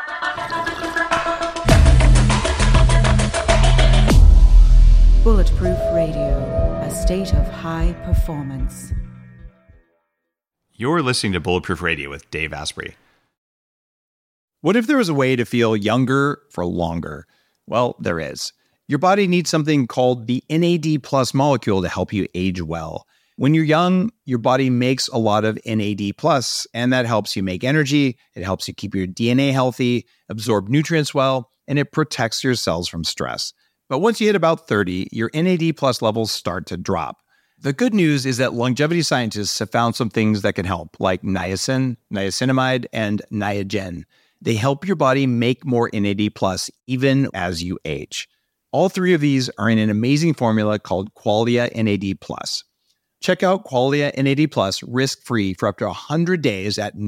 Bulletproof Radio, a state of high performance. You're listening to Bulletproof Radio with Dave Asprey. What if there was a way to feel younger for longer? Well, there is. Your body needs something called the NAD+ molecule to help you age well. When you're young, your body makes a lot of NAD+, and that helps you make energy, it helps you keep your DNA healthy, absorb nutrients well, and it protects your cells from stress. But once you hit about 30, your NAD+ levels start to drop. The good news is that longevity scientists have found some things that can help, like niacin, niacinamide, and Niagen. They help your body make more NAD+ even as you age. All three of these are in an amazing formula called Qualia NAD+. Check out Qualia NAD+ risk-free for up to 100 days at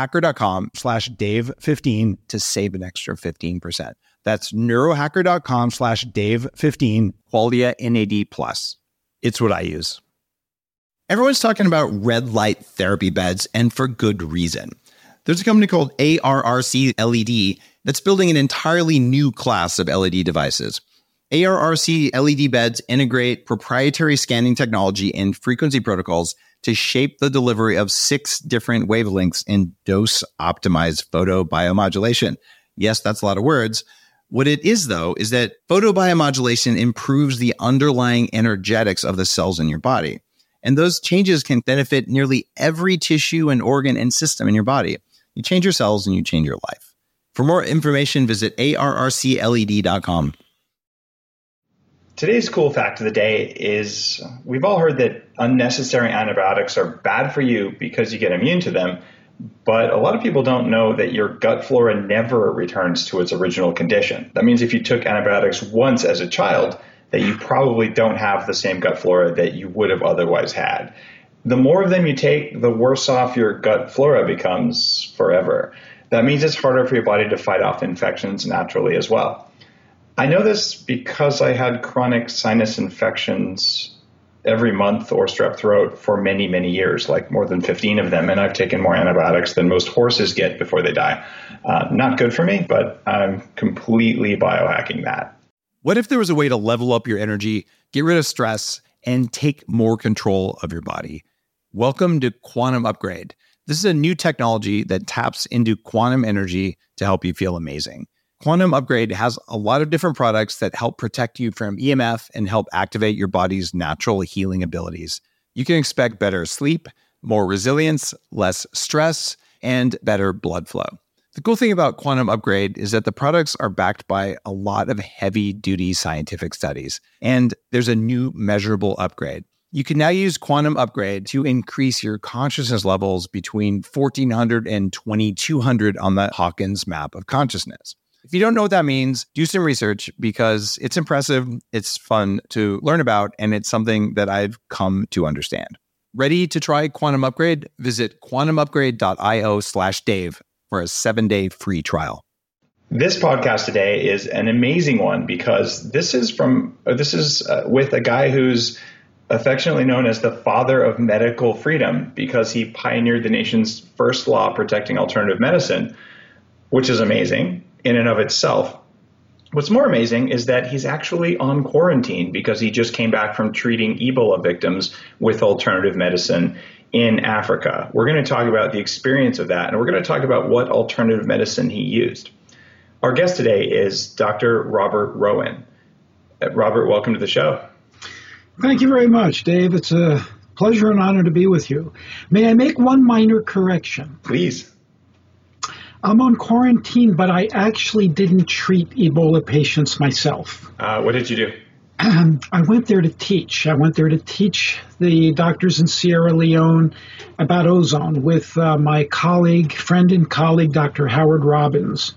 neurohacker.com/Dave15 to save an extra 15%. That's neurohacker.com/Dave15, Qualia NAD+. It's what I use. Everyone's talking about red light therapy beds, and for good reason. There's a company called ARRC LED that's building an entirely new class of LED devices. ARRC LED beds integrate proprietary scanning technology and frequency protocols to shape the delivery of 6 different wavelengths in dose-optimized photobiomodulation. Yes, that's a lot of words. What it is, though, is that photobiomodulation improves the underlying energetics of the cells in your body. And those changes can benefit nearly every tissue and organ and system in your body. You change your cells and you change your life. For more information, visit arrcled.com. Today's cool fact of the day is we've all heard that unnecessary antibiotics are bad for you because you get immune to them. But a lot of people don't know that your gut flora never returns to its original condition. That means if you took antibiotics once as a child, that you probably don't have the same gut flora that you would have otherwise had. The more of them you take, the worse off your gut flora becomes forever. That means it's harder for your body to fight off infections naturally as well. I know this because I had chronic sinus infections every month or strep throat for many, many years, like more than 15 of them. And I've taken more antibiotics than most horses get before they die. Not good for me, but I'm completely biohacking that. What if there was a way to level up your energy, get rid of stress, and take more control of your body? Welcome to Quantum Upgrade. This is a new technology that taps into quantum energy to help you feel amazing. Quantum Upgrade has a lot of different products that help protect you from EMF and help activate your body's natural healing abilities. You can expect better sleep, more resilience, less stress, and better blood flow. The cool thing about Quantum Upgrade is that the products are backed by a lot of heavy-duty scientific studies, and there's a new measurable upgrade. You can now use Quantum Upgrade to increase your consciousness levels between 1400 and 2200 on the Hawkins map of consciousness. If you don't know what that means, do some research because it's impressive, it's fun to learn about, and it's something that I've come to understand. Ready to try Quantum Upgrade? Visit quantumupgrade.io/Dave for a 7-day free trial. This podcast today is an amazing one because this is with a guy who's affectionately known as the father of medical freedom because he pioneered the nation's first law protecting alternative medicine, which is amazing in and of itself. What's more amazing is that he's actually on quarantine because he just came back from treating Ebola victims with alternative medicine in Africa. We're going to talk about the experience of that, and we're going to talk about what alternative medicine he used. Our guest today is Dr. Robert Rowan. Robert, welcome to the show. Thank you very much, Dave. It's a pleasure and honor to be with you. May I make one minor correction? Please. I'm on quarantine, but I actually didn't treat Ebola patients myself. What did you do? I went there to teach. I went there to teach the doctors in Sierra Leone about ozone with my friend and colleague, Dr. Howard Robbins.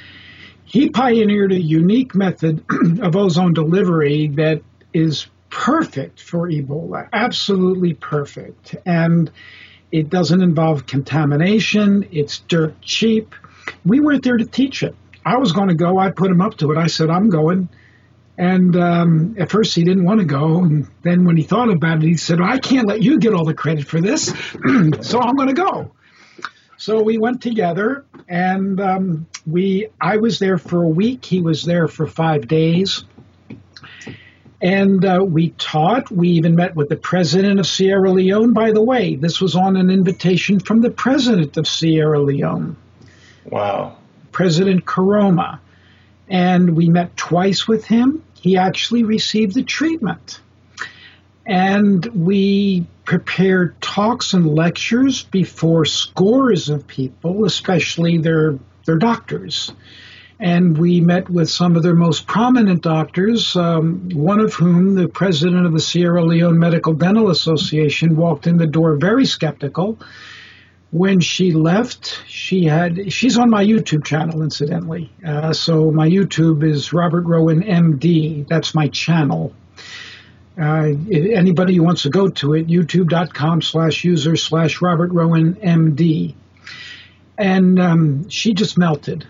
He pioneered a unique method of ozone delivery that is perfect for Ebola, absolutely perfect. And it doesn't involve contamination. It's dirt cheap. We went there to teach it. I was going to go. I put him up to it. I said, I'm going. And at first he didn't want to go. And then when he thought about it, he said, I can't let you get all the credit for this. So I'm going to go. So we went together, and I was there for a week. He was there for 5 days. And we taught. We even met with the president of Sierra Leone. By the way, this was on an invitation from the president of Sierra Leone. Wow. President Koroma. And we met twice with him. He actually received the treatment. And we prepared talks and lectures before scores of people, especially their doctors. And we met with some of their most prominent doctors, one of whom, the president of the Sierra Leone Medical Dental Association, walked in the door very skeptical. When she left, she's on my YouTube channel, incidentally. So my YouTube is Robert Rowan, MD. That's my channel. If anybody who wants to go to it, youtube.com/user/Robert Rowan, MD. And she just melted.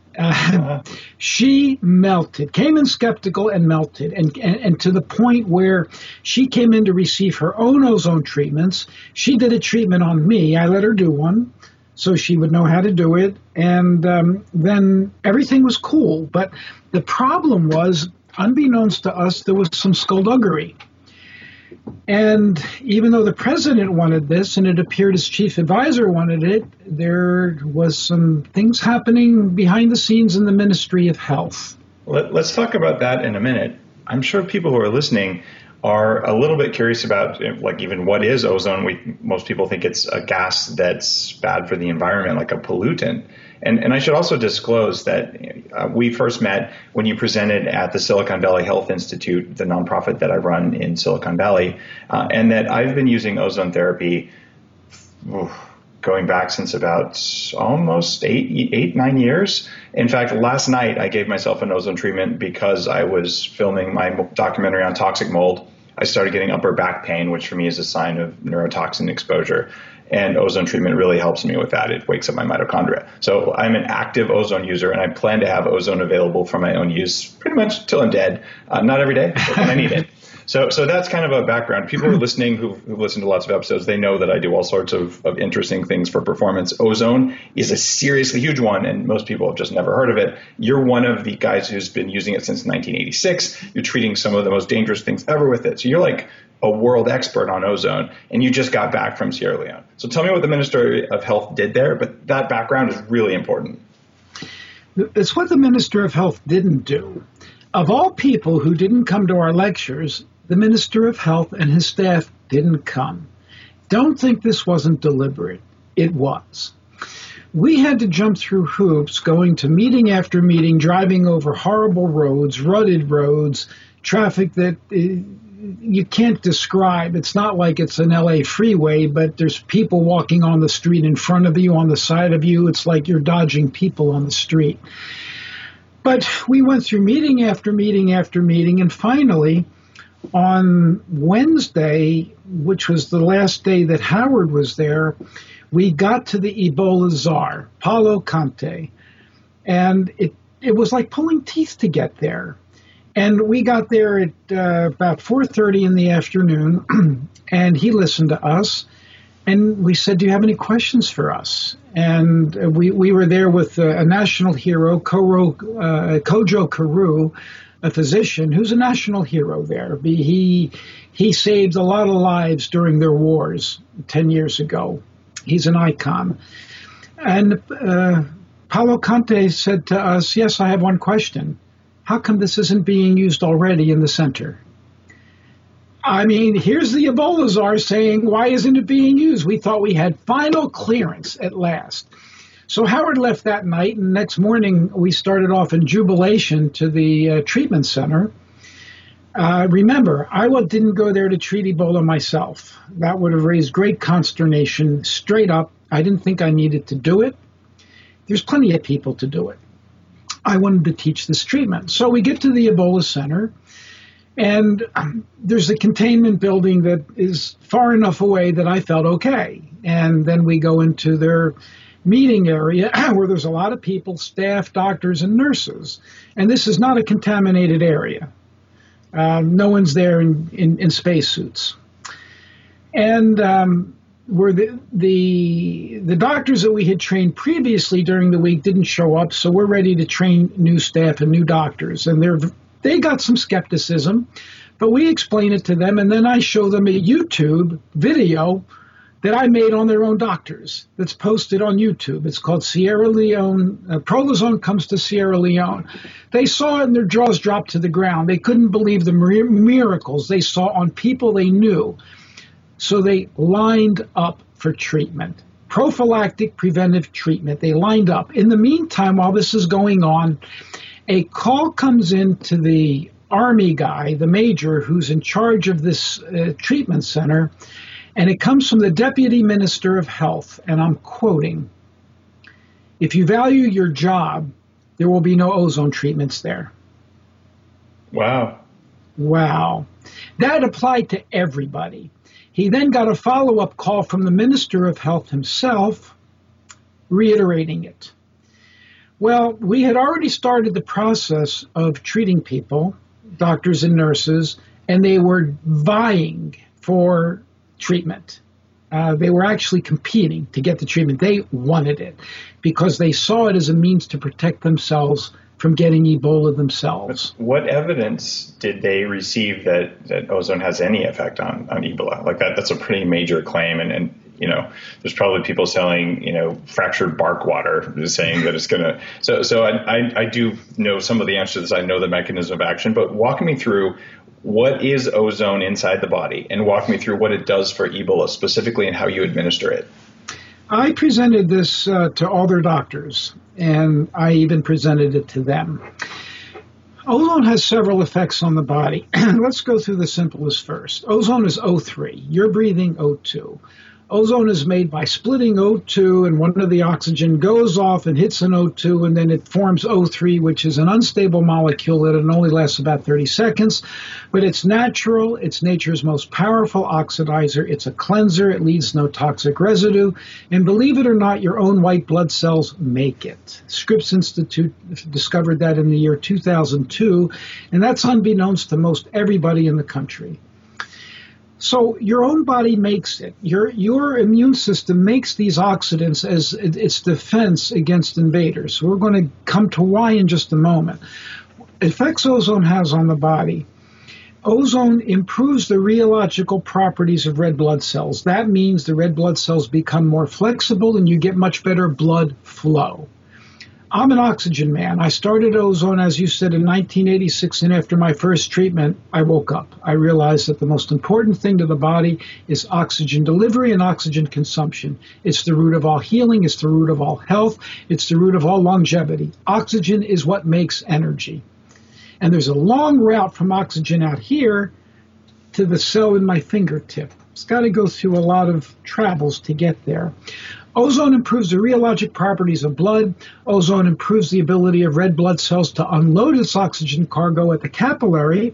She melted, came in skeptical and melted, and to the point where she came in to receive her own ozone treatments. She did a treatment on me. I let her do one so she would know how to do it, and then everything was cool. But the problem was, unbeknownst to us, there was some skullduggery. And even though the president wanted this, and it appeared his chief advisor wanted it, there was some things happening behind the scenes in the Ministry of Health. Let's talk about that in a minute. I'm sure people who are listening are a little bit curious about, like, even what is ozone. Most people think it's a gas that's bad for the environment, like a pollutant. And I should also disclose that we first met when you presented at the Silicon Valley Health Institute, the nonprofit that I run in Silicon Valley, and that I've been using ozone therapy going back since about almost 9 years. In fact, last night I gave myself an ozone treatment because I was filming my documentary on toxic mold. I started getting upper back pain, which for me is a sign of neurotoxin exposure. And ozone treatment really helps me with that. It wakes up my mitochondria. So I'm an active ozone user, and I plan to have ozone available for my own use pretty much till I'm dead. Not every day, but when I need it. So that's kind of a background. People who are listening who've listened to lots of episodes, they know that I do all sorts of interesting things for performance. Ozone is a seriously huge one, and most people have just never heard of it. You're one of the guys who's been using it since 1986. You're treating some of the most dangerous things ever with it. So you're like a world expert on ozone, and you just got back from Sierra Leone. So tell me what the Minister of Health did there, but that background is really important. It's what the Minister of Health didn't do. Of all people who didn't come to our lectures, the Minister of Health and his staff didn't come. Don't think this wasn't deliberate. It was. We had to jump through hoops, going to meeting after meeting, driving over horrible roads, rutted roads, traffic that you can't describe. It's not like it's an LA freeway, but there's people walking on the street in front of you, on the side of you. It's like you're dodging people on the street. But we went through meeting after meeting after meeting, and finally, on Wednesday, which was the last day that Howard was there, we got to the Ebola czar, Paulo Conte. And it was like pulling teeth to get there. And we got there at about 4:30 in the afternoon, and he listened to us. And we said, do you have any questions for us? And we were there with a national hero, Kojo Karu, a physician who's a national hero there. He saved a lot of lives during their wars 10 years ago. He's an icon. And Paulo Conte said to us, yes, I have one question. How come this isn't being used already in the center? I mean, here's the Ebola czar saying, why isn't it being used? We thought we had final clearance at last. So Howard left that night, and next morning we started off in jubilation to the treatment center. Remember, I didn't go there to treat Ebola myself. That would have raised great consternation. Straight up, I didn't think I needed to do it. There's plenty of people to do it. I wanted to teach this treatment. So we get to the Ebola Center, and there's a containment building that is far enough away that I felt okay. And then we go into their meeting area where there's a lot of people, staff, doctors, and nurses. And this is not a contaminated area. No one's there in spacesuits. And were the doctors that we had trained previously during the week didn't show up, so we're ready to train new staff and new doctors. And they got some skepticism, but we explain it to them, and then I show them a YouTube video that I made on their own doctors that's posted on YouTube. It's called Sierra Leone, Prolozone Comes to Sierra Leone. They saw it and their jaws dropped to the ground. They couldn't believe the miracles they saw on people they knew. So they lined up for treatment, prophylactic preventive treatment. They lined up. In the meantime, while this is going on, a call comes in to the Army guy, the major who's in charge of this treatment center, and it comes from the Deputy Minister of Health, and I'm quoting, "If you value your job, there will be no ozone treatments there." Wow. Wow. That applied to everybody. He then got a follow-up call from the Minister of Health himself, reiterating it. Well, we had already started the process of treating people, doctors and nurses, and they were vying for treatment. They were actually competing to get the treatment. They wanted it because they saw it as a means to protect themselves from getting Ebola themselves. What evidence did they receive that ozone has any effect on Ebola? Like that's a pretty major claim. And there's probably people selling, fractured bark water, saying that it's going to. So I do know some of the answers to this. I know the mechanism of action, but walk me through what is ozone inside the body and walk me through what it does for Ebola specifically and how you administer it. I presented this to all their doctors, and I even presented it to them. Ozone has several effects on the body. Let's go through the simplest first. Ozone is O3. You're breathing O2. Ozone is made by splitting O2, and one of the oxygen goes off and hits an O2, and then it forms O3, which is an unstable molecule that it only lasts about 30 seconds. But it's natural. It's nature's most powerful oxidizer. It's a cleanser. It leaves no toxic residue. And believe it or not, your own white blood cells make it. Scripps Institute discovered that in the year 2002, and that's unbeknownst to most everybody in the country. So your own body makes it. Your immune system makes these oxidants as its defense against invaders. We're going to come to why in just a moment. Effects ozone has on the body. Ozone improves the rheological properties of red blood cells. That means the red blood cells become more flexible and you get much better blood flow. I'm an oxygen man. I started ozone, as you said, in 1986, and after my first treatment, I woke up. I realized that the most important thing to the body is oxygen delivery and oxygen consumption. It's the root of all healing. It's the root of all health. It's the root of all longevity. Oxygen is what makes energy. And there's a long route from oxygen out here to the cell in my fingertip. It's got to go through a lot of travels to get there. Ozone improves the rheologic properties of blood. Ozone improves the ability of red blood cells to unload its oxygen cargo at the capillary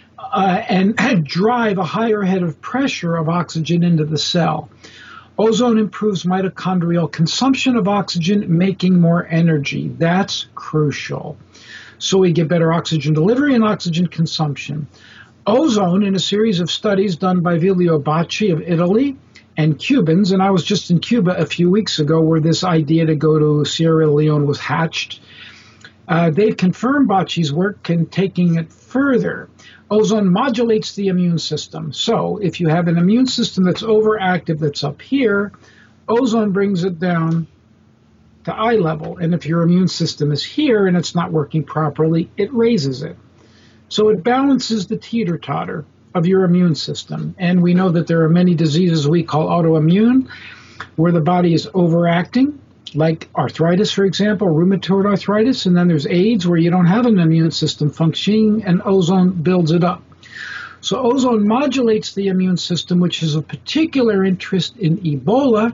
and drive a higher head of pressure of oxygen into the cell. Ozone improves mitochondrial consumption of oxygen, making more energy. That's crucial. So we get better oxygen delivery and oxygen consumption. Ozone, in a series of studies done by Vilio Bacci of Italy, and Cubans, and I was just in Cuba a few weeks ago where this idea to go to Sierra Leone was hatched. They've confirmed Bacci's work and taking it further. Ozone modulates the immune system. So if you have an immune system that's overactive that's up here, ozone brings it down to eye level. And if your immune system is here and it's not working properly, it raises it. So it balances the teeter-totter of your immune system. And we know that there are many diseases we call autoimmune, where the body is overacting, like arthritis, for example, rheumatoid arthritis. And then there's AIDS, where you don't have an immune system functioning, and ozone builds it up. So ozone modulates the immune system, which is of particular interest in Ebola,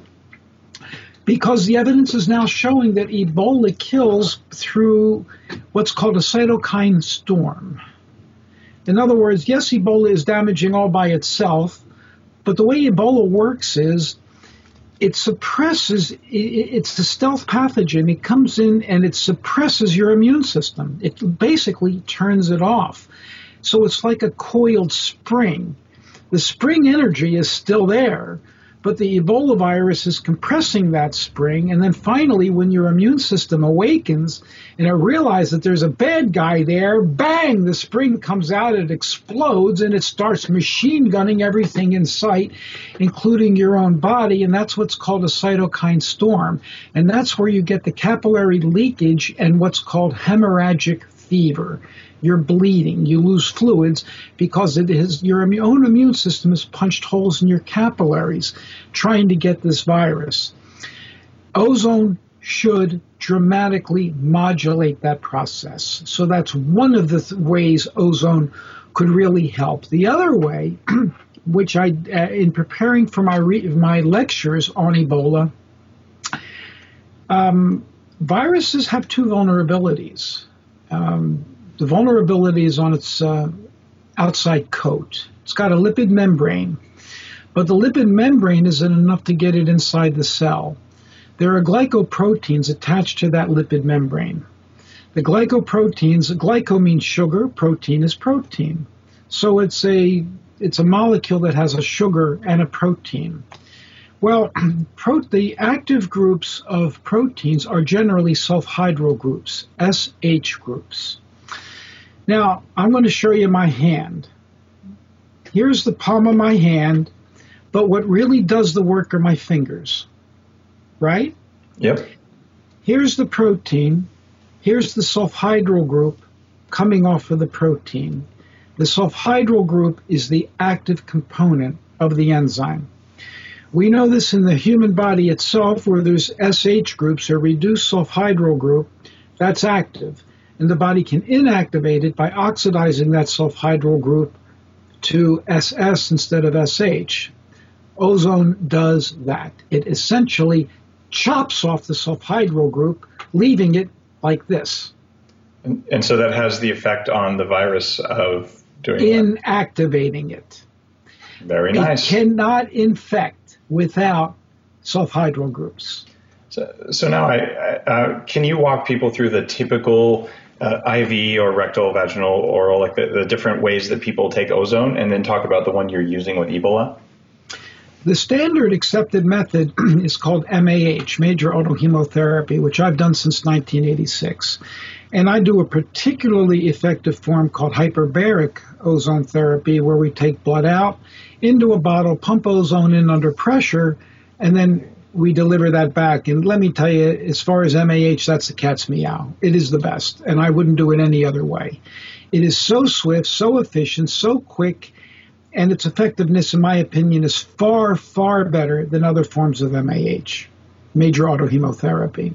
because the evidence is now showing that Ebola kills through what's called a cytokine storm. In other words, yes, Ebola is damaging all by itself, but the way Ebola works is it suppresses, it's a stealth pathogen. It comes in and it suppresses your immune system. It basically turns it off. So it's like a coiled spring. The spring energy is still there, But the Ebola virus is compressing that spring, and then finally, when your immune system awakens and it realizes that there's a bad guy there, bang, the spring comes out, it explodes, and it starts machine gunning everything in sight, including your own body, and that's what's called a cytokine storm. And that's where you get the capillary leakage and what's called hemorrhagic fever. You're bleeding, you lose fluids because your own immune system has punched holes in your capillaries trying to get this virus. Ozone should dramatically modulate that process. So that's one of the ways ozone could really help. The other way, which I, in preparing for my lectures on Ebola, viruses have two vulnerabilities. The vulnerability is on its outside coat. It's got a lipid membrane, but the lipid membrane isn't enough to get it inside the cell. There are glycoproteins attached to that lipid membrane. The glycoproteins, glyco means sugar, protein is protein. So it's a molecule that has a sugar and a protein. Well, the active groups of proteins are generally sulfhydryl groups, SH groups. Now, I'm going to show you my hand. Here's the palm of my hand, but what really does the work are my fingers, right? Yep. Here's the protein. Here's the sulfhydryl group coming off of the protein. The sulfhydryl group is the active component of the enzyme. We know this in the human body itself, where there's SH groups, or reduced sulfhydryl group, that's active. And the body can inactivate it by oxidizing that sulfhydryl group to SS instead of SH. Ozone does that. It essentially chops off the sulfhydryl group, leaving it like this. And so that has the effect on the virus of doing inactivating it. Very nice. It cannot infect without sulfhydryl groups. So now, can you walk people through the typical IV or rectal, vaginal, oral, like the different ways that people take ozone, and then talk about the one you're using with Ebola? The standard accepted method is called MAH, major autohemotherapy, which I've done since 1986. And I do a particularly effective form called hyperbaric ozone therapy, where we take blood out into a bottle, pump ozone in under pressure, and then we deliver that back. And let me tell you, as far as MAH, that's the cat's meow. It is the best, and I wouldn't do it any other way. It is so swift, so efficient, so quick, and its effectiveness, in my opinion, is far, far better than other forms of MAH, major autohemotherapy.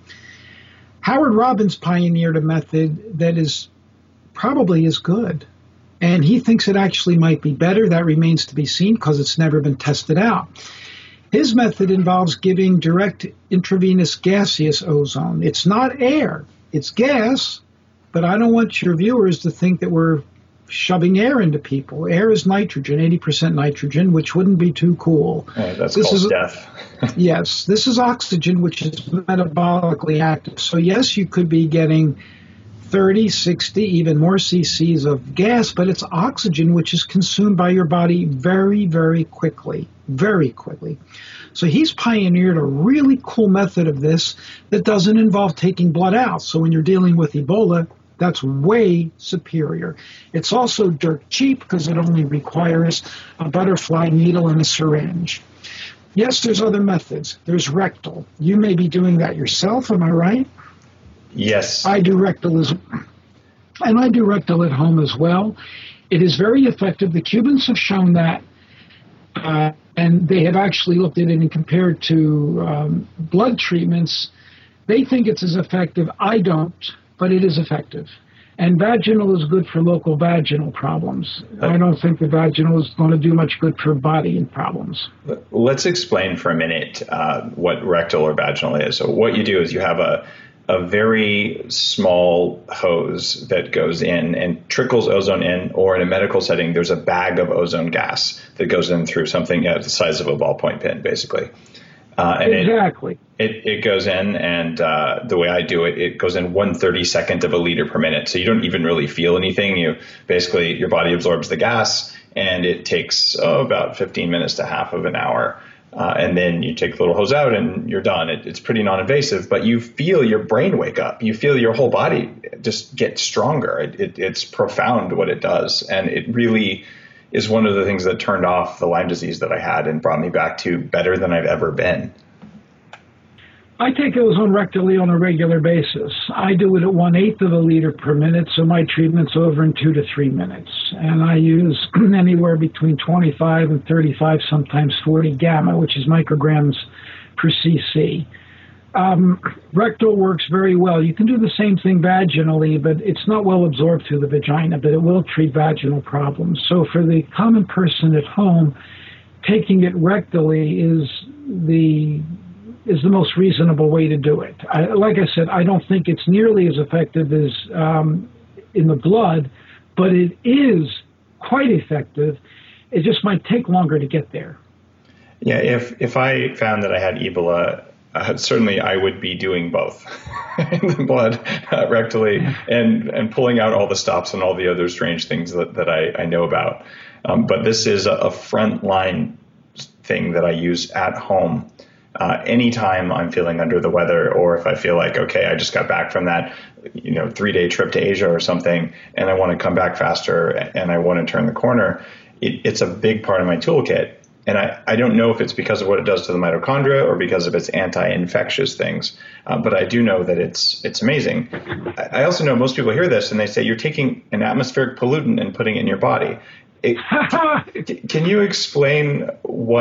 Howard Robbins pioneered a method that is probably as good, and he thinks it actually might be better. That remains to be seen because it's never been tested out. His method involves giving direct intravenous gaseous ozone. It's not air, it's gas, but I don't want your viewers to think that we're shoving air into people. Air is nitrogen, 80% nitrogen, which wouldn't be too cool. Right, this called death. Yes, this is oxygen, which is metabolically active. So yes, you could be getting 30, 60, even more cc's of gas, but it's oxygen, which is consumed by your body very, very quickly, very quickly. So he's pioneered a really cool method of this that doesn't involve taking blood out. So when you're dealing with Ebola, that's way superior. It's also dirt cheap because it only requires a butterfly needle and a syringe. Yes, there's other methods. There's rectal. You may be doing that yourself, am I right? Yes. I do rectal and I do rectal at home as well. It is very effective. The Cubans have shown that, and they have actually looked at it and compared to blood treatments. They think it's as effective. I don't, but it is effective. And vaginal is good for local vaginal problems. I don't think the vaginal is going to do much good for body problems. Let's explain for a minute what rectal or vaginal is. So what you do is you have a very small hose that goes in and trickles ozone in, or in a medical setting, there's a bag of ozone gas that goes in through something the size of a ballpoint pen, basically. And exactly. It goes in, and the way I do it, it goes in 1/32 of a liter per minute. So you don't even really feel anything. Your body absorbs the gas, and it takes about 15 minutes to half of an hour And then you take the little hose out and you're done. It's pretty non-invasive, but you feel your brain wake up. You feel your whole body just get stronger. It's profound what it does. And it really is one of the things that turned off the Lyme disease that I had and brought me back to better than I've ever been. I take ozone rectally on a regular basis. I do it at 1/8 of a liter per minute, so my treatment's over in 2 to 3 minutes. And I use anywhere between 25 and 35, sometimes 40 gamma, which is micrograms per cc. Rectal works very well. You can do the same thing vaginally, but it's not well absorbed through the vagina, but it will treat vaginal problems. So for the common person at home, taking it rectally is the most reasonable way to do it. Like I said, I don't think it's nearly as effective as in the blood, but it is quite effective. It just might take longer to get there. Yeah, if I found that I had Ebola, certainly I would be doing both in the blood rectally and pulling out all the stops and all the other strange things that I know about. But this is a frontline thing that I use at home. Anytime I'm feeling under the weather, or if I feel like, okay, I just got back from that, 3-day trip to Asia or something, and I want to come back faster and I want to turn the corner, it's a big part of my toolkit. And I don't know if it's because of what it does to the mitochondria or because of its anti-infectious things, but I do know that it's amazing. I also know most people hear this and they say, you're taking an atmospheric pollutant and putting it in your body. Can you explain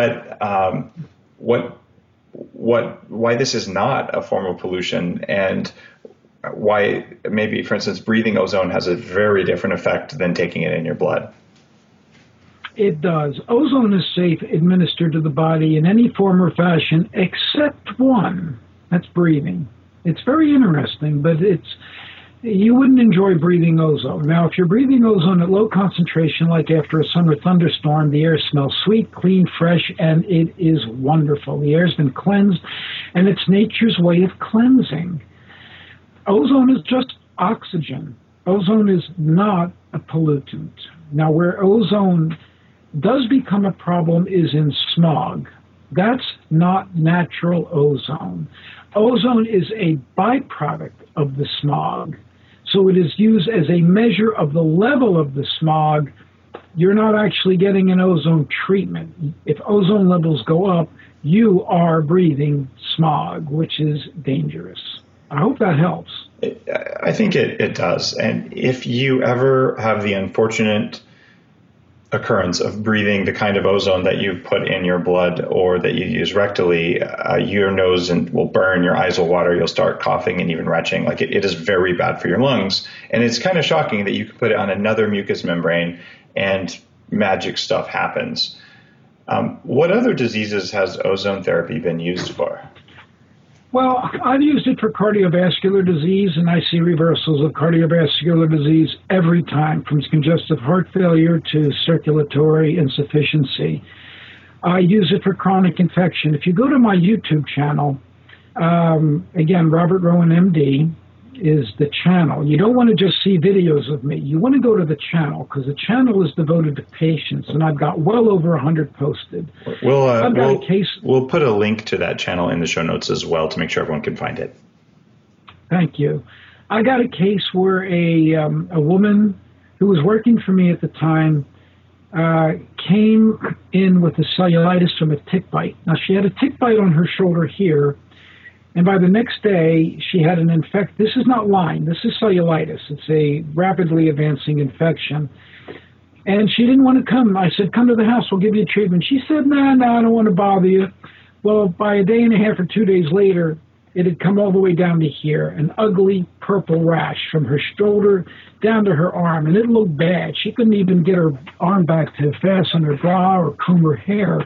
why this is not a form of pollution and why maybe, for instance, breathing ozone has a very different effect than taking it in your blood? It does. Ozone is safe administered to the body in any form or fashion except one. That's breathing. It's very interesting, but you wouldn't enjoy breathing ozone. Now, if you're breathing ozone at low concentration, like after a summer thunderstorm, the air smells sweet, clean, fresh, and it is wonderful. The air's been cleansed, and it's nature's way of cleansing. Ozone is just oxygen. Ozone is not a pollutant. Now, where ozone does become a problem is in smog. That's not natural ozone. Ozone is a byproduct of the smog. So it is used as a measure of the level of the smog. You're not actually getting an ozone treatment. If ozone levels go up, you are breathing smog, which is dangerous. I hope that helps. I think it does. And if you ever have the unfortunate occurrence of breathing the kind of ozone that you put in your blood or that you use rectally, your nose will burn, your eyes will water, you'll start coughing and even retching. Like it is very bad for your lungs. And it's kind of shocking that you could put it on another mucous membrane and magic stuff happens. What other diseases has ozone therapy been used for? Well, I've used it for cardiovascular disease, and I see reversals of cardiovascular disease every time, from congestive heart failure to circulatory insufficiency. I use it for chronic infection. If you go to my YouTube channel, again, Robert Rowan, MD, is the channel. You don't want to just see videos of me. You want to go to the channel, because the channel is devoted to patients, and I've got well over 100 posted. We'll put a link to that channel in the show notes as well to make sure everyone can find it. Thank you. I got a case where a woman who was working for me at the time came in with a cellulitis from a tick bite. Now, she had a tick bite on her shoulder here, and by the next day, she had an infection. This is not Lyme. This is cellulitis. It's a rapidly advancing infection. And she didn't want to come. I said, come to the house. We'll give you treatment. She said, no, I don't want to bother you. Well, by a day and a half or 2 days later, it had come all the way down to here, an ugly purple rash from her shoulder down to her arm. And it looked bad. She couldn't even get her arm back to fasten her bra or comb her hair.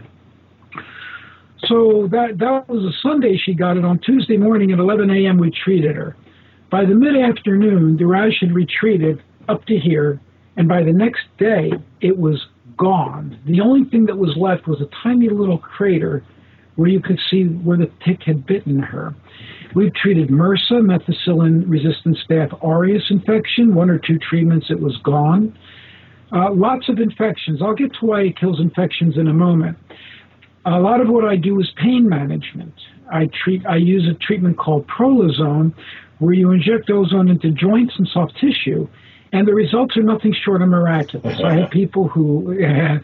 So that was a Sunday she got it. On Tuesday morning at 11 a.m. we treated her. By the mid-afternoon, the rash had retreated up to here, and by the next day, it was gone. The only thing that was left was a tiny little crater where you could see where the tick had bitten her. We've treated MRSA, methicillin-resistant Staph aureus infection, 1 or 2 treatments, it was gone. Lots of infections. I'll get to why it kills infections in a moment. A lot of what I do is pain management. I use a treatment called Prolozone, where you inject ozone into joints and soft tissue, and the results are nothing short of miraculous. I have people who,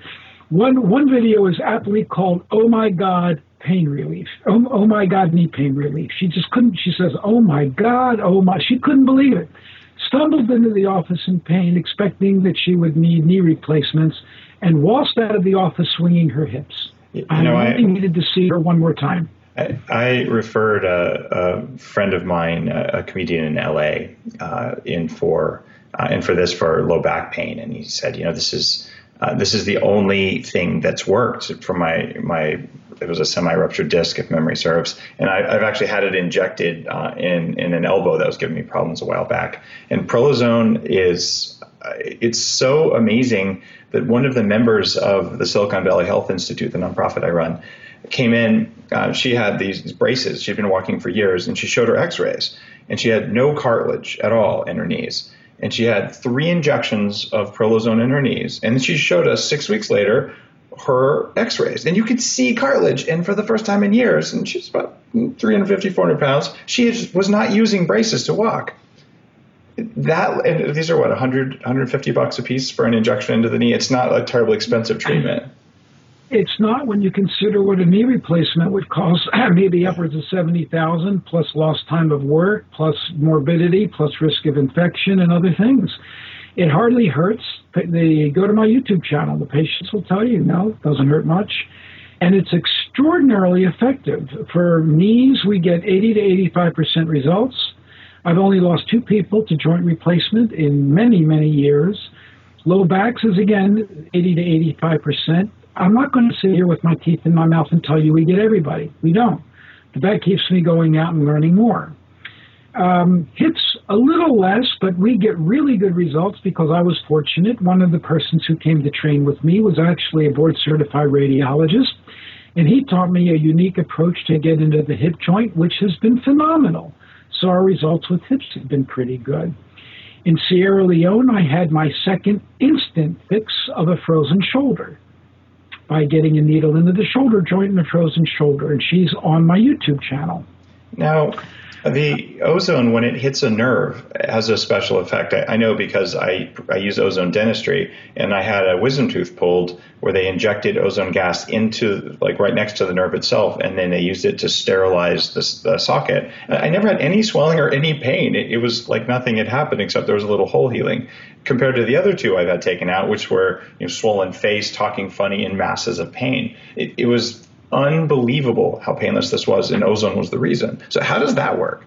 one video is aptly called, "Oh my God, pain relief. Oh my God, knee pain relief." She just couldn't, she says, "Oh my God, she couldn't believe it. Stumbled into the office in pain, expecting that she would need knee replacements, and waltzed out of the office swinging her hips. I really needed to see her one more time. I referred a friend of mine, a comedian in LA, in for low back pain, and he said, this is the only thing that's worked for my. It was a semi-ruptured disc, if memory serves, and I've actually had it injected in an elbow that was giving me problems a while back. And Prolozone it's so amazing that one of the members of the Silicon Valley Health Institute, the nonprofit I run, came in. She had these braces. She'd been walking for years, and she showed her X-rays, and she had no cartilage at all in her knees. And she had 3 injections of Prolozone in her knees, and then she showed us 6 weeks later her X-rays, and you could see cartilage. And for the first time in years, and she's about 350, 400 pounds, she was not using braces to walk. And these are what, $150 a piece for an injection into the knee. It's not a terribly expensive treatment. It's not when you consider what a knee replacement would cost, maybe upwards of $70,000 plus lost time of work, plus morbidity, plus risk of infection and other things. It hardly hurts. They go to my YouTube channel. The patients will tell you, no, it doesn't hurt much. And it's extraordinarily effective. For knees, we get 80 to 85% results. I've only lost 2 people to joint replacement in many, many years. Low backs is, again, 80 to 85%. I'm not going to sit here with my teeth in my mouth and tell you we get everybody. We don't. But that keeps me going out and learning more. Hips, a little less, but we get really good results because I was fortunate. One of the persons who came to train with me was actually a board-certified radiologist, and he taught me a unique approach to get into the hip joint, which has been phenomenal. So our results with hips have been pretty good. In Sierra Leone, I had my second instant fix of a frozen shoulder by getting a needle into the shoulder joint and a frozen shoulder, and she's on my YouTube channel. Now, the ozone, when it hits a nerve, has a special effect. I know because I use ozone dentistry, and I had a wisdom tooth pulled where they injected ozone gas into, like, right next to the nerve itself, and then they used it to sterilize the socket. I never had any swelling or any pain. It was like nothing had happened except there was a little hole healing. Compared to the other 2 I've had taken out, which were swollen face, talking funny, and masses of pain. It was unbelievable how painless this was, and ozone was the reason. So how does that work?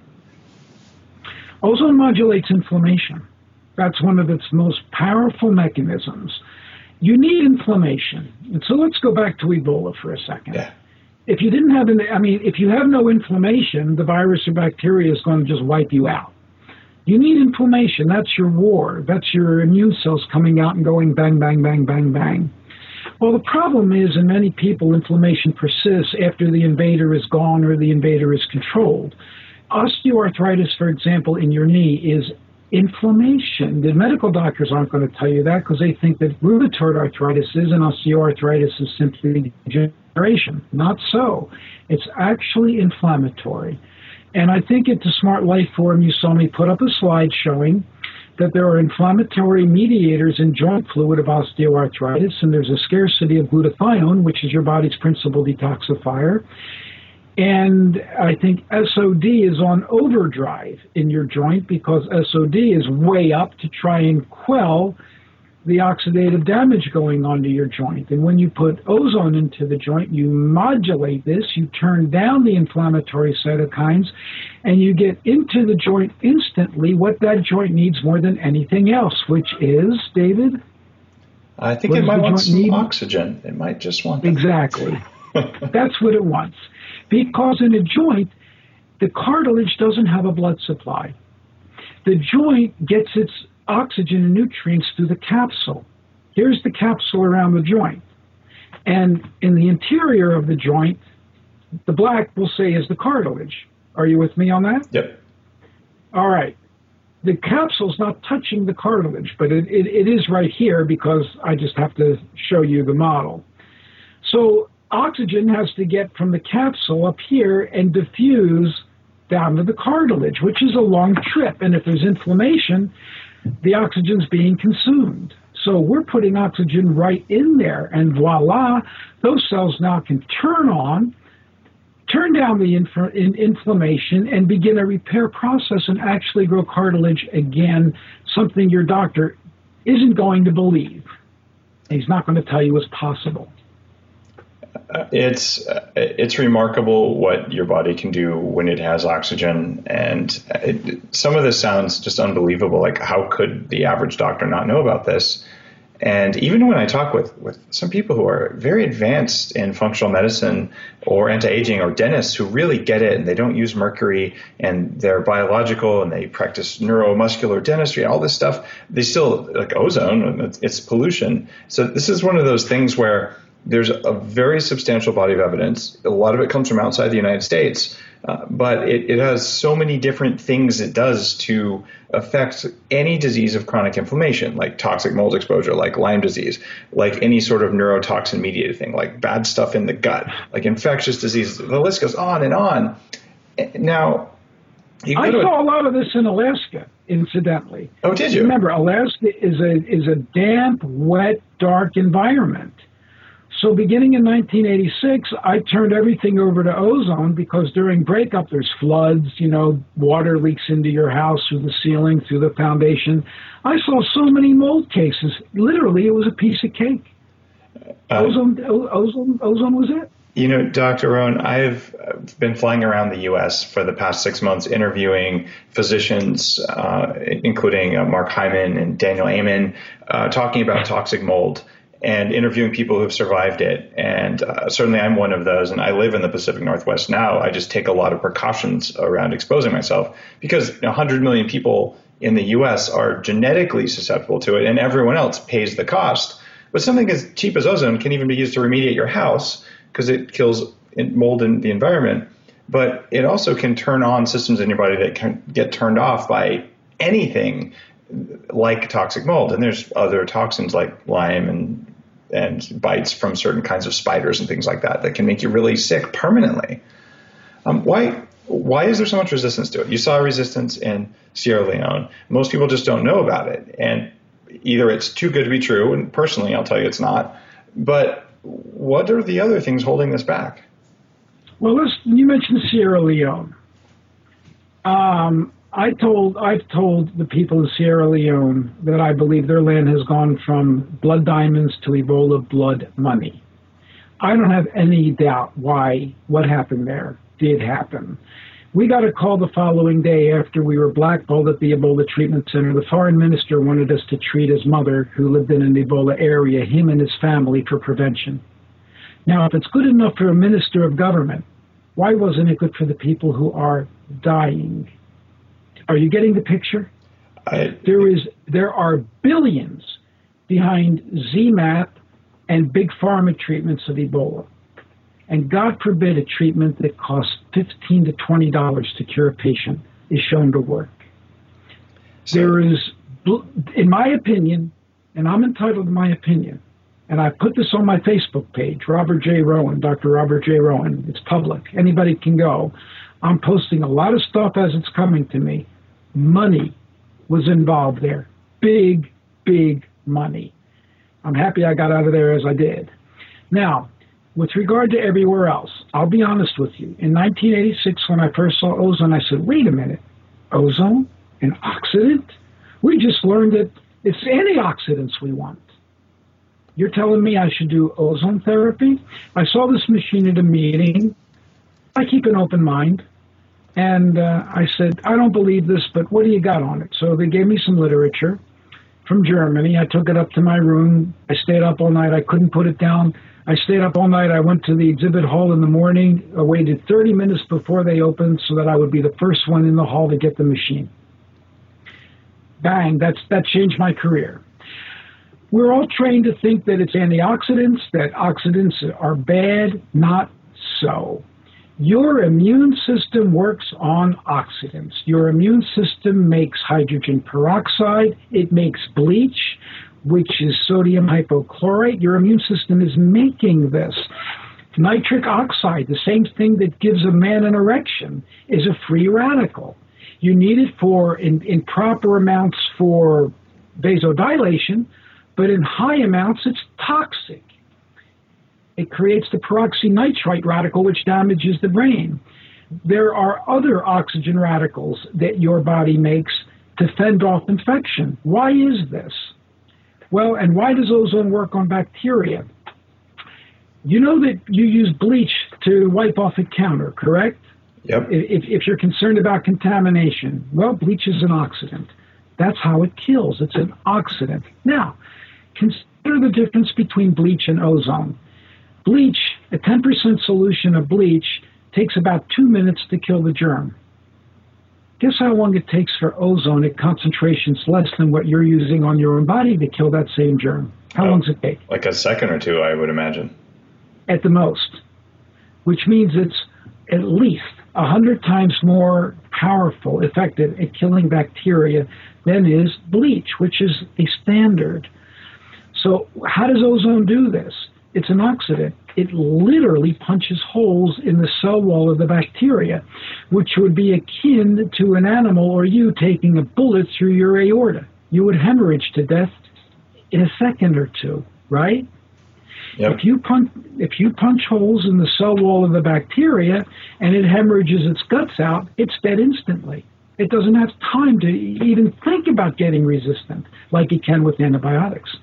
Ozone modulates inflammation. That's one of its most powerful mechanisms. You need inflammation. And so let's go back to Ebola for a second. Yeah. If you didn't have if you have no inflammation, the virus or bacteria is going to just wipe you out. You need inflammation. That's your war. That's your immune cells coming out and going bang, bang, bang, bang, bang. Well, the problem is, in many people, inflammation persists after the invader is gone or the invader is controlled. Osteoarthritis, for example, in your knee is inflammation. The medical doctors aren't going to tell you that because they think that rheumatoid arthritis is, and osteoarthritis is simply degeneration. Not so. It's actually inflammatory. And I think at the Smart Life Forum, you saw me put up a slide showing that there are inflammatory mediators in joint fluid of osteoarthritis, and there's a scarcity of glutathione, which is your body's principal detoxifier. And I think SOD is on overdrive in your joint because SOD is way up to try and quell the oxidative damage going on to your joint. And when you put ozone into the joint, you modulate this, you turn down the inflammatory cytokines, and you get into the joint instantly what that joint needs more than anything else, which is, David? I think it might want some oxygen. It might just want that. Exactly. That's what it wants. Because in a joint, the cartilage doesn't have a blood supply. The joint gets its oxygen and nutrients through the capsule. Here's the capsule around the joint. And in the interior of the joint, the black, we'll say, is the cartilage. Are you with me on that? Yep. All right. The capsule's not touching the cartilage, but it is right here because I just have to show you the model. So oxygen has to get from the capsule up here and diffuse down to the cartilage, which is a long trip. And if there's inflammation, the oxygen's being consumed. So we're putting oxygen right in there, and voila, those cells now can turn down the inflammation and begin a repair process and actually grow cartilage again, something your doctor isn't going to believe. He's not going to tell you is possible. It's remarkable what your body can do when it has oxygen, and some of this sounds just unbelievable. Like, how could the average doctor not know about this? And even when I talk with some people who are very advanced in functional medicine or anti-aging or dentists who really get it and they don't use mercury and they're biological and they practice neuromuscular dentistry, all this stuff, they still like ozone, it's pollution. So this is one of those things where there's a very substantial body of evidence. A lot of it comes from outside the United States, but it has so many different things it does to affect any disease of chronic inflammation, like toxic mold exposure, like Lyme disease, like any sort of neurotoxin mediated thing, like bad stuff in the gut, like infectious diseases. The list goes on and on. Now, I saw a lot of this in Alaska, incidentally. Oh, did you? Remember, Alaska is a damp, wet, dark environment. So beginning in 1986, I turned everything over to ozone because during breakup, there's floods, water leaks into your house through the ceiling, through the foundation. I saw so many mold cases. Literally, it was a piece of cake. Ozone was it. Dr. Rowan, I've been flying around the U.S. for the past 6 months interviewing physicians, including Mark Hyman and Daniel Amen, talking about toxic mold and interviewing people who have survived it. And certainly I'm one of those, and I live in the Pacific Northwest now. I just take a lot of precautions around exposing myself because 100 million people in the U.S. are genetically susceptible to it, and everyone else pays the cost. But something as cheap as ozone can even be used to remediate your house because it kills mold in the environment. But it also can turn on systems in your body that can get turned off by anything like toxic mold. And there's other toxins like Lyme and bites from certain kinds of spiders and things like that can make you really sick permanently. Why is there so much resistance to it? You saw resistance in Sierra Leone. Most people just don't know about it. And either it's too good to be true, and personally I'll tell you it's not, but what are the other things holding this back? Well, you mentioned Sierra Leone. I've told the people of Sierra Leone that I believe their land has gone from blood diamonds to Ebola blood money. I don't have any doubt what happened there did happen. We got a call the following day after we were blackballed at the Ebola treatment center. The foreign minister wanted us to treat his mother, who lived in an Ebola area, him and his family, for prevention. Now, if it's good enough for a minister of government, why wasn't it good for the people who are dying? Are you getting the picture? There are billions behind ZMapp and big pharma treatments of Ebola. And God forbid a treatment that costs $15 to $20 to cure a patient is shown to work. There is, in my opinion, and I'm entitled to my opinion, and I put this on my Facebook page, Robert J. Rowan, Dr. Robert J. Rowan. It's public. Anybody can go. I'm posting a lot of stuff as it's coming to me. Money was involved there. Big, big money. I'm happy I got out of there as I did. Now, with regard to everywhere else, I'll be honest with you. In 1986, when I first saw ozone, I said, wait a minute, ozone? An oxidant? We just learned that it's antioxidants we want. You're telling me I should do ozone therapy? I saw this machine at a meeting. I keep an open mind. And I said, I don't believe this, but what do you got on it? So they gave me some literature from Germany. I took it up to my room. I stayed up all night. I couldn't put it down. I stayed up all night. I went to the exhibit hall in the morning. I waited 30 minutes before they opened so that I would be the first one in the hall to get the machine. Bang, that changed my career. We're all trained to think that it's antioxidants, that oxidants are bad. Not so. Your immune system works on oxidants. Your immune system makes hydrogen peroxide. It makes bleach, which is sodium hypochlorite. Your immune system is making this. Nitric oxide, the same thing that gives a man an erection, is a free radical. You need it in proper amounts for vasodilation, but in high amounts it's toxic. It creates the peroxynitrite radical, which damages the brain. There are other oxygen radicals that your body makes to fend off infection. Why is this? Well, and why does ozone work on bacteria? You know that you use bleach to wipe off a counter, correct? Yep. If you're concerned about contamination, well, bleach is an oxidant. That's how it kills. It's an oxidant. Now, consider the difference between bleach and ozone. Bleach, a 10% solution of bleach, takes about 2 minutes to kill the germ. Guess how long it takes for ozone at concentrations less than what you're using on your own body to kill that same germ? How long does it take? Like a second or two, I would imagine. At the most, which means it's at least 100 times more powerful, effective at killing bacteria than is bleach, which is the standard. So how does ozone do this? It's an oxidant. It literally punches holes in the cell wall of the bacteria, which would be akin to an animal or you taking a bullet through your aorta. You would hemorrhage to death in a second or two, right? Yep. If you punch holes in the cell wall of the bacteria and it hemorrhages its guts out, it's dead instantly. It doesn't have time to even think about getting resistant like it can with antibiotics.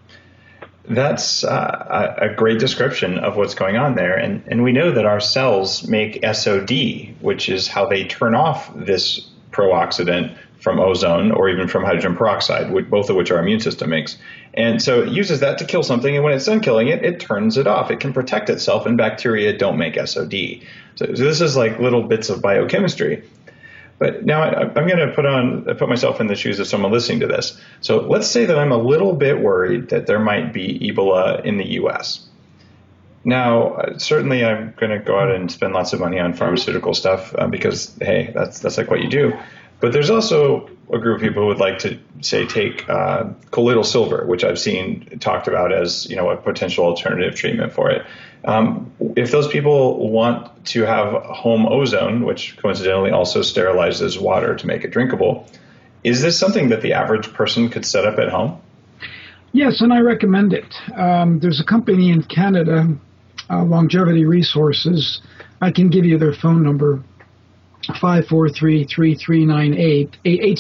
That's a great description of what's going on there. And we know that our cells make SOD, which is how they turn off this pro-oxidant from ozone or even from hydrogen peroxide, both of which our immune system makes. And so it uses that to kill something, and when it's done killing it, it turns it off. It can protect itself, and bacteria don't make SOD. So this is like little bits of biochemistry. But now I'm going to put myself in the shoes of someone listening to this. So let's say that I'm a little bit worried that there might be Ebola in the U.S. Now, certainly I'm going to go out and spend lots of money on pharmaceutical stuff because, hey, that's like what you do. But there's also a group of people who would like to, say, take colloidal silver, which I've seen talked about as, a potential alternative treatment for it. If those people want to have home ozone, which coincidentally also sterilizes water to make it drinkable, is this something that the average person could set up at home? Yes, and I recommend it. There's a company in Canada, Longevity Resources. I can give you their phone number. 543-3398,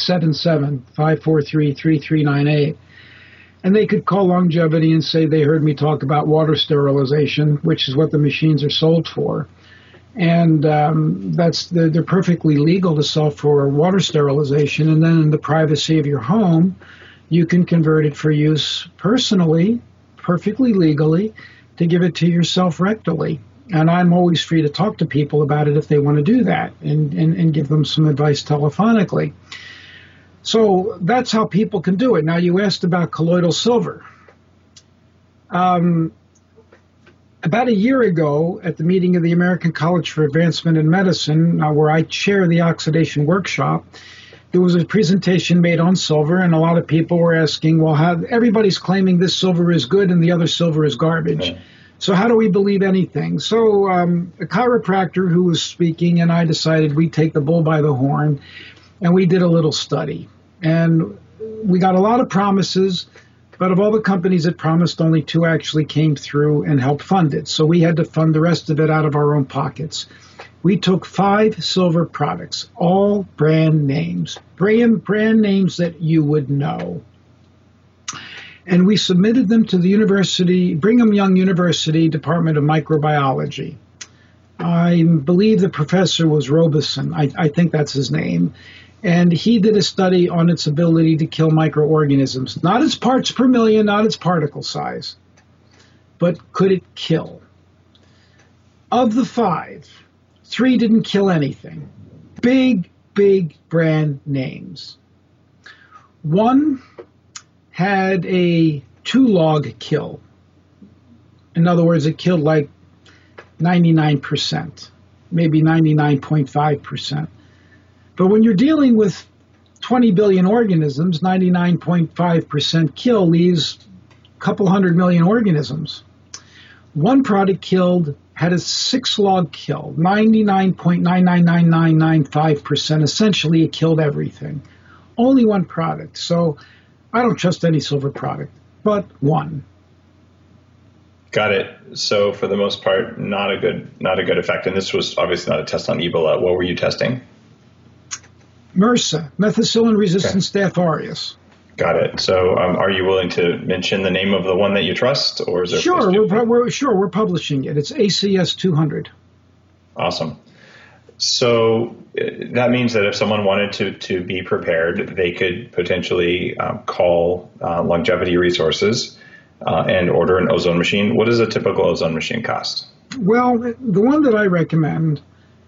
877-543-3398. And they could call Longevity and say they heard me talk about water sterilization, which is what the machines are sold for. And they're perfectly legal to sell for water sterilization. And then in the privacy of your home, you can convert it for use personally, perfectly legally, to give it to yourself rectally. And I'm always free to talk to people about it if they want to do that and give them some advice telephonically. So that's how people can do it. Now, you asked about colloidal silver. About a year ago, at the meeting of the American College for Advancement in Medicine, where I chair the oxidation workshop, there was a presentation made on silver, and a lot of people were asking, well, everybody's claiming this silver is good and the other silver is garbage. So how do we believe anything? So a chiropractor who was speaking and I decided we'd take the bull by the horn, and we did a little study. And we got a lot of promises, but of all the companies that promised, only 2 actually came through and helped fund it. So we had to fund the rest of it out of our own pockets. We took 5 silver products, all brand names, brand names that you would know. And we submitted them to the Brigham Young University Department of Microbiology. I believe the professor was Robeson. I think that's his name. And he did a study on its ability to kill microorganisms. Not its parts per million, not its particle size, but could it kill? Of the 5, 3 didn't kill anything. Big brand names. 1 had a 2-log kill. In other words, it killed like 99%, maybe 99.5%. But when you're dealing with 20 billion organisms, 99.5% kill leaves a couple 100 million organisms. 1 product killed had a 6-log kill, 99.999995%. Essentially, it killed everything. Only one product. So I don't trust any silver product, but one. Got it. So for the most part, not a good effect. And this was obviously not a test on Ebola. What were you testing? MRSA, methicillin-resistant Staph aureus. Got it. So are you willing to mention the name of the one that you trust, or is there? Sure, we're publishing it. It's ACS 200. Awesome. So that means that if someone wanted to be prepared, they could potentially call Longevity Resources and order an ozone machine. What does a typical ozone machine cost? Well, the one that I recommend,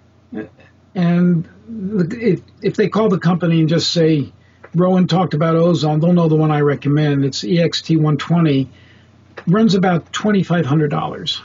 and if they call the company and just say, Rowan talked about ozone, they'll know the one I recommend. It's EXT120, runs about $2,500.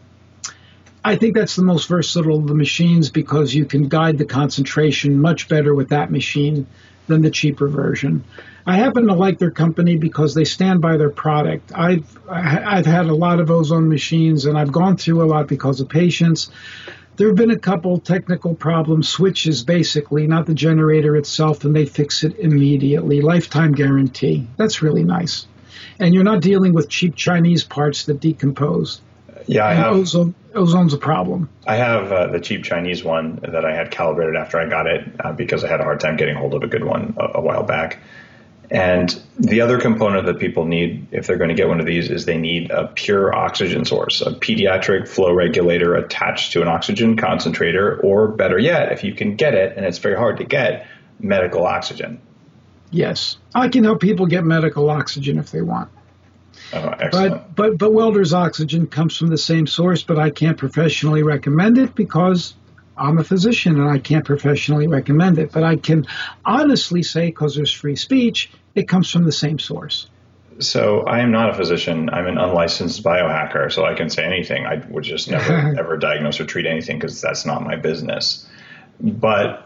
I think that's the most versatile of the machines because you can guide the concentration much better with that machine than the cheaper version. I happen to like their company because they stand by their product. I've had a lot of ozone machines, and I've gone through a lot because of patients. There have been a couple technical problems, switches basically, not the generator itself, and they fix it immediately. Lifetime guarantee. That's really nice. And you're not dealing with cheap Chinese parts that decompose. Yeah, I have. Ozone's a problem. I have the cheap Chinese one that I had calibrated after I got it because I had a hard time getting hold of a good one a while back. And the other component that people need if they're going to get one of these is they need a pure oxygen source, a pediatric flow regulator attached to an oxygen concentrator, or better yet, if you can get it, and it's very hard to get, medical oxygen. Yes. I can help people get medical oxygen if they want. Oh, excellent. But welder's oxygen comes from the same source, but I can't professionally recommend it because I'm a physician and I can't professionally recommend it. But I can honestly say, because there's free speech, it comes from the same source. So I am not a physician. I'm an unlicensed biohacker, so I can say anything. I would just never, ever diagnose or treat anything because that's not my business. But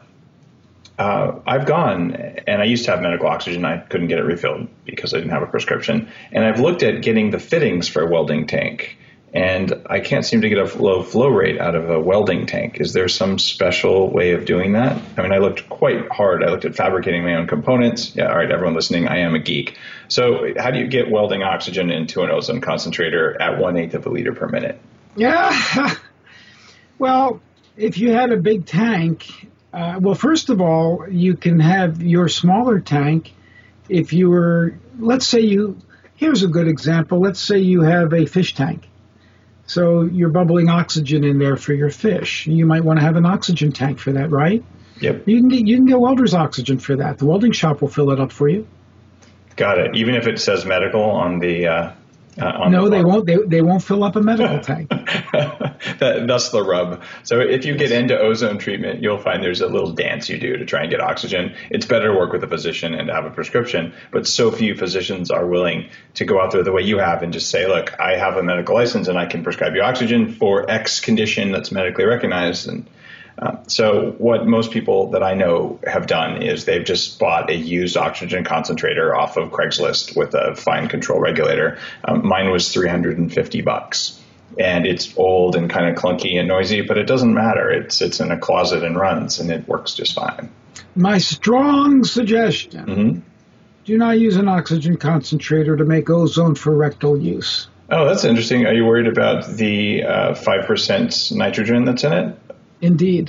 I've gone, and I used to have medical oxygen. I couldn't get it refilled because I didn't have a prescription. And I've looked at getting the fittings for a welding tank, and I can't seem to get a low flow rate out of a welding tank. Is there some special way of doing that? I mean, I looked quite hard. I looked at fabricating my own components. Yeah, all right, everyone listening, I am a geek. So how do you get welding oxygen into an ozone concentrator at 1/8 of a liter per minute? Yeah. Well, if you had a big tank, well, first of all, you can have your smaller tank. If you were, here's a good example. Let's say you have a fish tank. So you're bubbling oxygen in there for your fish. You might want to have an oxygen tank for that, right? Yep. You can get welder's oxygen for that. The welding shop will fill it up for you. Got it. Even if it says medical on the no, they won't. They won't fill up a medical tank. That's the rub. So if you get into ozone treatment, you'll find there's a little dance you do to try and get oxygen. It's better to work with a physician and to have a prescription, but so few physicians are willing to go out there the way you have and just say, look, I have a medical license and I can prescribe you oxygen for X condition that's medically recognized. And so what most people that I know have done is they've just bought a used oxygen concentrator off of Craigslist with a fine control regulator. Mine was $350. And it's old and kind of clunky and noisy, but it doesn't matter. It sits in a closet and runs, and it works just fine. My strong suggestion, do not use an oxygen concentrator to make ozone for rectal use. Oh, that's interesting. Are you worried about the 5% nitrogen that's in it? Indeed.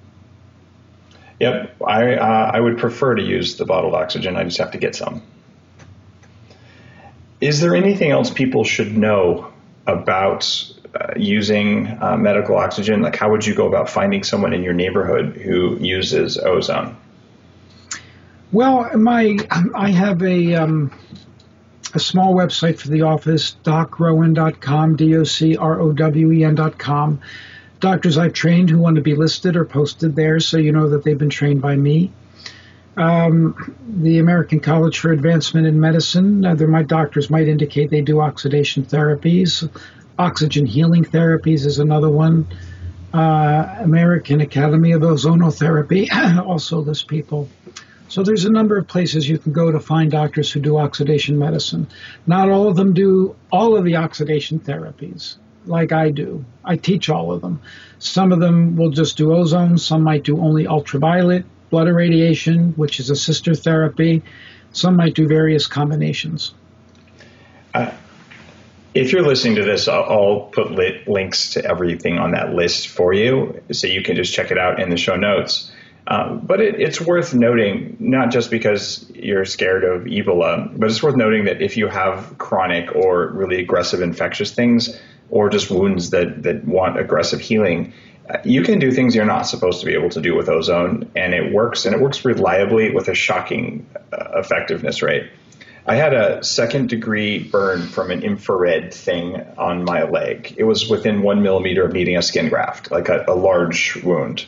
Yep. I would prefer to use the bottled oxygen. I just have to get some. Is there anything else people should know about using medical oxygen? Like, how would you go about finding someone in your neighborhood who uses ozone? Well, I have a small website for the office, docrowen.com, docrowen.com. Doctors I've trained who want to be listed are posted there, so you know that they've been trained by me. The American College for Advancement in Medicine, my doctors might indicate they do oxidation therapies. Oxygen healing therapies is another one. American Academy of Ozonotherapy also lists people. So there's a number of places you can go to find doctors who do oxidation medicine. Not all of them do all of the oxidation therapies. like I do. I teach all of them. Some of them will just do ozone. Some might do only ultraviolet, blood irradiation, which is a sister therapy. Some might do various combinations. If you're listening to this, I'll put links to everything on that list for you, so you can just check it out in the show notes. But it's worth noting, not just because you're scared of Ebola, but it's worth noting that if you have chronic or really aggressive infectious things, or just wounds that want aggressive healing, you can do things you're not supposed to be able to do with ozone, and it works reliably with a shocking effectiveness rate. I had a second-degree burn from an infrared thing on my leg. It was within 1 millimeter of needing a skin graft, like a large wound.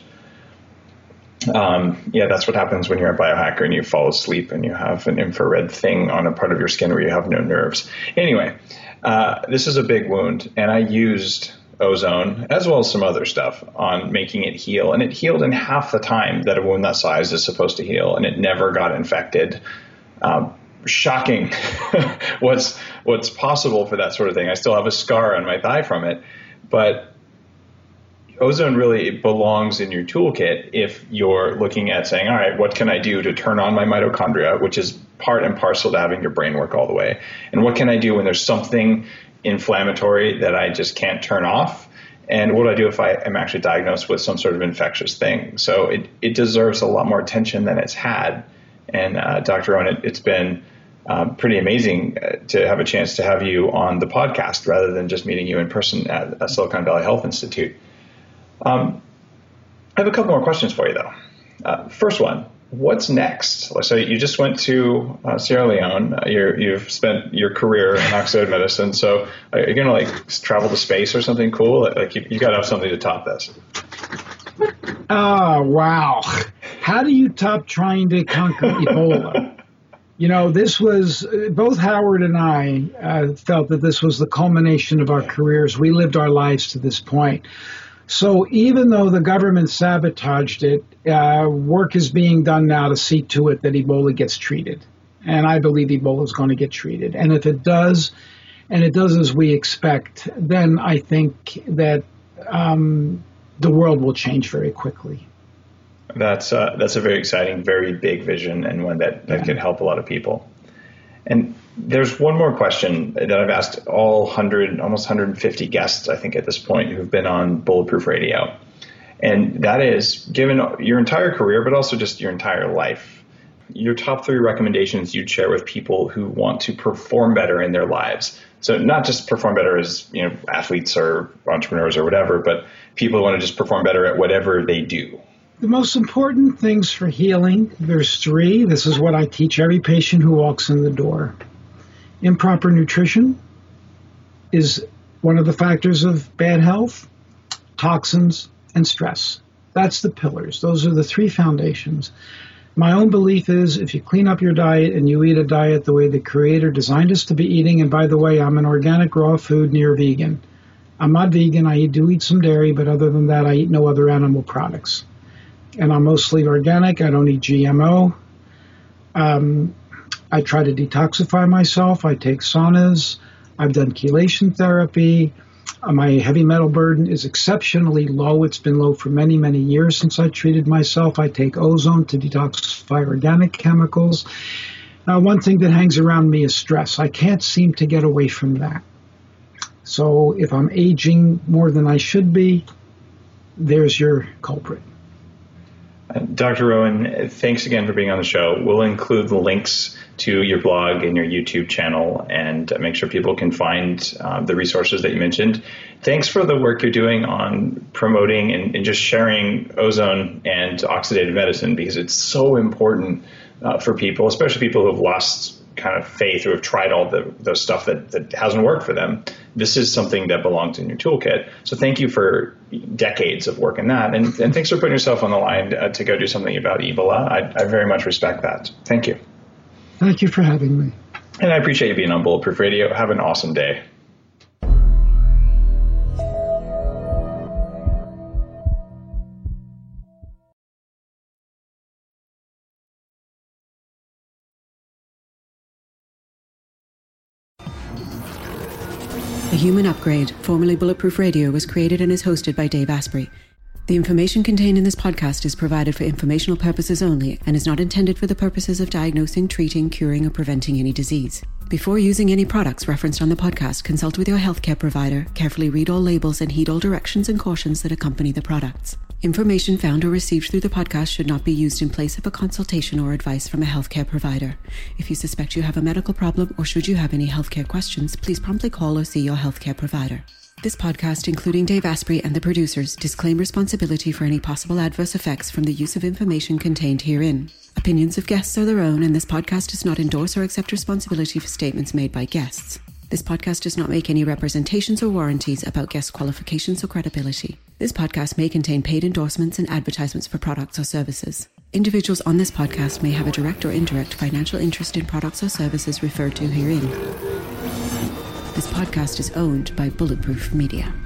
That's what happens when you're a biohacker and you fall asleep and you have an infrared thing on a part of your skin where you have no nerves. Anyway, this is a big wound, and I used ozone, as well as some other stuff, on making it heal. And it healed in half the time that a wound that size is supposed to heal, and it never got infected. Shocking what's possible for that sort of thing. I still have a scar on my thigh from it, but ozone really belongs in your toolkit if you're looking at saying, all right, what can I do to turn on my mitochondria, which is part and parcel to having your brain work all the way? And what can I do when there's something inflammatory that I just can't turn off? And what do I do if I am actually diagnosed with some sort of infectious thing? So it deserves a lot more attention than it's had. And Dr. Owen, it's been pretty amazing to have a chance to have you on the podcast rather than just meeting you in person at Silicon Valley Health Institute. I have a couple more questions for you, though. First one, what's next? So you just went to Sierra Leone. You've spent your career in oxide medicine. So are you going to travel to space or something cool? You got to have something to top this. Oh, wow. How do you top trying to conquer Ebola? This was, both Howard and I felt that this was the culmination of our careers. We lived our lives to this point. So even though the government sabotaged it, work is being done now to see to it that Ebola gets treated. And I believe Ebola is going to get treated. And if it does, and it does as we expect, then I think that the world will change very quickly. That's a very exciting, very big vision, and one that could help a lot of people. And there's one more question that I've asked all almost 150 guests, I think, at this point, who've been on Bulletproof Radio. And that is, given your entire career, but also just your entire life, your top 3 recommendations you'd share with people who want to perform better in their lives. So not just perform better as athletes or entrepreneurs or whatever, but people who want to just perform better at whatever they do. The most important things for healing, there's 3. This is what I teach every patient who walks in the door. Improper nutrition is one of the factors of bad health, toxins, and stress. That's the pillars. Those are the 3 foundations. My own belief is if you clean up your diet and you eat a diet the way the Creator designed us to be eating, and by the way, I'm an organic raw food near vegan. I'm not vegan. I do eat some dairy, but other than that, I eat no other animal products. And I'm mostly organic. I don't eat GMO. I try to detoxify myself. I take saunas. I've done chelation therapy. My heavy metal burden is exceptionally low. It's been low for many, many years since I treated myself. I take ozone to detoxify organic chemicals. Now, one thing that hangs around me is stress. I can't seem to get away from that. So if I'm aging more than I should be, there's your culprit. Dr. Owen, thanks again for being on the show. We'll include the links to your blog and your YouTube channel and make sure people can find the resources that you mentioned. Thanks for the work you're doing on promoting and just sharing ozone and oxidative medicine, because it's so important for people, especially people who have lost kind of faith, who have tried all the stuff that hasn't worked for them. This is something that belongs in your toolkit. So thank you for decades of work in that. And thanks for putting yourself on the line to go do something about Ebola. I very much respect that. Thank you. Thank you for having me. And I appreciate you being on Bulletproof Radio. Have an awesome day. The Human Upgrade, formerly Bulletproof Radio, was created and is hosted by Dave Asprey. The information contained in this podcast is provided for informational purposes only and is not intended for the purposes of diagnosing, treating, curing, or preventing any disease. Before using any products referenced on the podcast, consult with your healthcare provider, carefully read all labels, and heed all directions and cautions that accompany the products. Information found or received through the podcast should not be used in place of a consultation or advice from a healthcare provider. If you suspect you have a medical problem or should you have any healthcare questions, please promptly call or see your healthcare provider. This podcast, including Dave Asprey and the producers, disclaim responsibility for any possible adverse effects from the use of information contained herein. Opinions of guests are their own, and this podcast does not endorse or accept responsibility for statements made by guests. This podcast does not make any representations or warranties about guest qualifications or credibility. This podcast may contain paid endorsements and advertisements for products or services. Individuals on this podcast may have a direct or indirect financial interest in products or services referred to herein. This podcast is owned by Bulletproof Media.